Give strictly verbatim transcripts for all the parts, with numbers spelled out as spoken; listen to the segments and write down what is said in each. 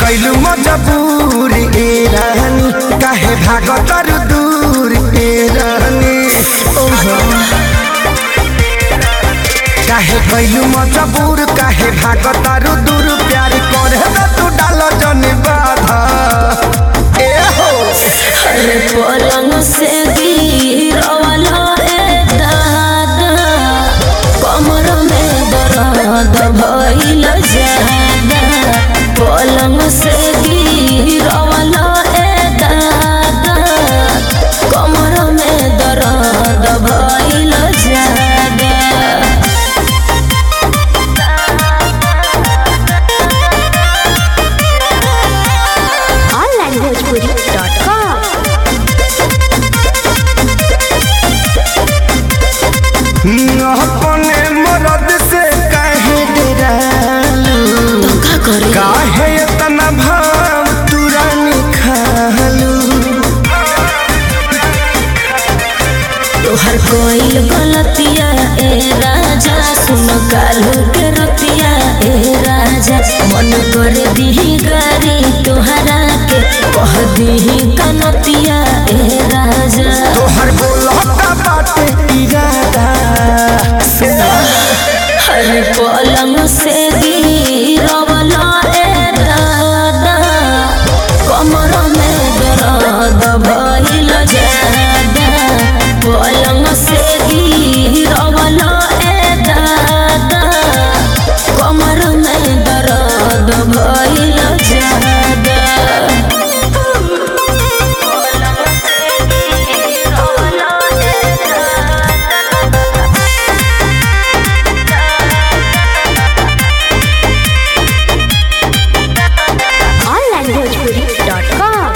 कैलू मजबूर ए रानी, काहे भागतर दूर ए रानी। काहे कैलू मजबूर, काहे भागतर दूर, प्यार करे न तू डाल जन बाधा ए हो। अरे पलंग से गिरवाला ए दादा, कमर में दर्द भइल जादा। पलंग से गिरवाला ए दादा, कमर में दर्द भइल जादा। Online Bhojpuri dot com. अपने मरद से काहे डरालू, का करे काहे इतना भाव तुरानी खालू। तोहर कोई गलतिया ए राजा, सुन कालू के रतिया ए राजा। मन कर दी गारी तोहरा के, कह दी कनतिया ए राजा। तोहर बोलता बाटे इरादा, हर पलंग से गिरवाला ए दादा, कमर में दर्द भइल जादा। पलंग से गिरवाला ए दादा, कमर में दर्द भइल जादा। पलंग से गिरवाला ए ऑनलाइन भोजपुरी डॉट कॉम।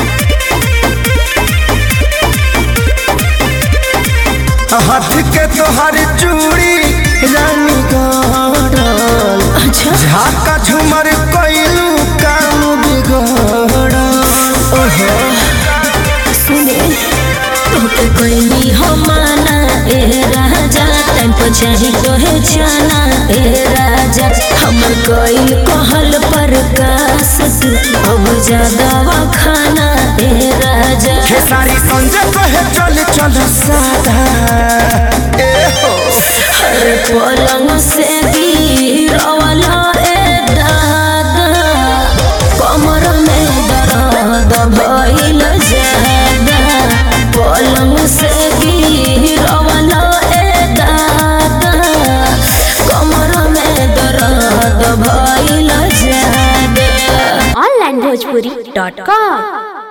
हाथ के तोहर चूड़ी रानी गड़ल, अच्छा झाका झूमर कैलू काम बिगड़ल। ओहो सुने तोके कोई हो माना ए राजा, टाइम पर चाही तोहे जाना ए राजा। हमर कोई कहल पर कास तू अब ज्यादा खाना ए राजा। खेसारी संजय कहे चल चल सादा ए हो। हर पलंग से गिरवाला ए दादा, कमर में दर्द भइल जादा। पलंग से गिरवाला ए दादा, कमर में दर्द भइल जादा। Online Bhojpuri dot com.